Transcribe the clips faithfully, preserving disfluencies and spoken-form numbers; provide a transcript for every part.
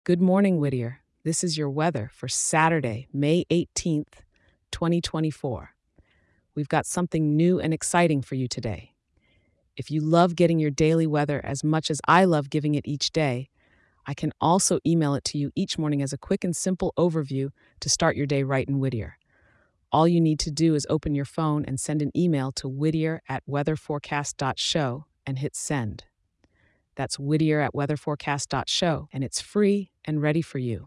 Good morning, Whittier. This is your weather for Saturday, May eighteenth, twenty twenty-four. We've got something new and exciting for you today. If you love getting your daily weather as much as I love giving it each day, I can also email it to you each morning as a quick and simple overview to start your day right in Whittier. All you need to do is open your phone and send an email to whittier at weatherforecast dot show and hit send. That's whittier at weatherforecast dot show, and it's free and ready for you.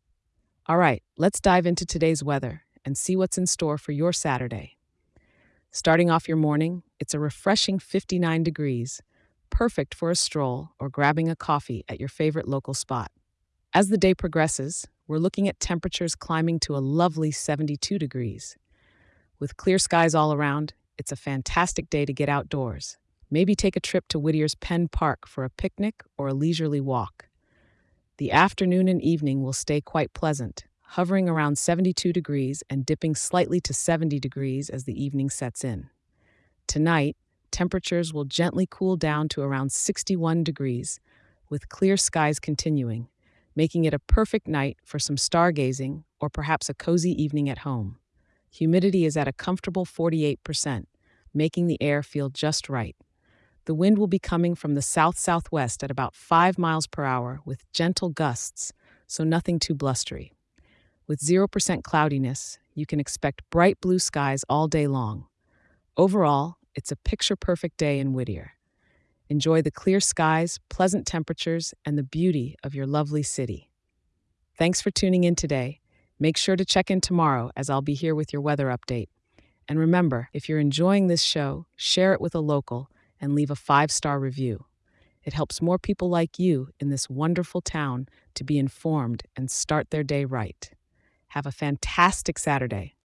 All right, let's dive into today's weather and see what's in store for your Saturday. Starting off your morning, it's a refreshing fifty-nine degrees, perfect for a stroll or grabbing a coffee at your favorite local spot. As the day progresses, we're looking at temperatures climbing to a lovely seventy-two degrees. With clear skies all around, it's a fantastic day to get outdoors. Maybe take a trip to Whittier's Penn Park for a picnic or a leisurely walk. The afternoon and evening will stay quite pleasant, hovering around seventy-two degrees and dipping slightly to seventy degrees as the evening sets in. Tonight, temperatures will gently cool down to around sixty-one degrees, with clear skies continuing, making it a perfect night for some stargazing or perhaps a cozy evening at home. Humidity is at a comfortable forty-eight percent, making the air feel just right. The wind will be coming from the south-southwest at about five miles per hour with gentle gusts, so nothing too blustery. With zero percent cloudiness, you can expect bright blue skies all day long. Overall, it's a picture-perfect day in Whittier. Enjoy the clear skies, pleasant temperatures, and the beauty of your lovely city. Thanks for tuning in today. Make sure to check in tomorrow as I'll be here with your weather update. And remember, if you're enjoying this show, share it with a local and leave a five-star review. It helps more people like you in this wonderful town to be informed and start their day right. Have a fantastic Saturday.